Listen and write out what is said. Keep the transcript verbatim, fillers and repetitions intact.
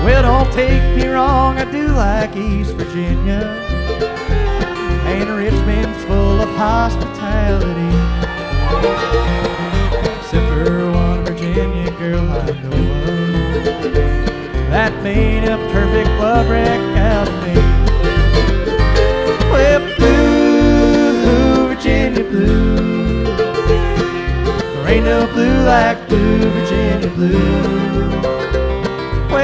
Well, don't take me wrong, I do like East Virginia, and Richmond's full of hospitality. Except for one Virginia girl I know of that made a perfect love wreck out of me. Well, blue, Virginia blue, there ain't no blue like blue Virginia blue.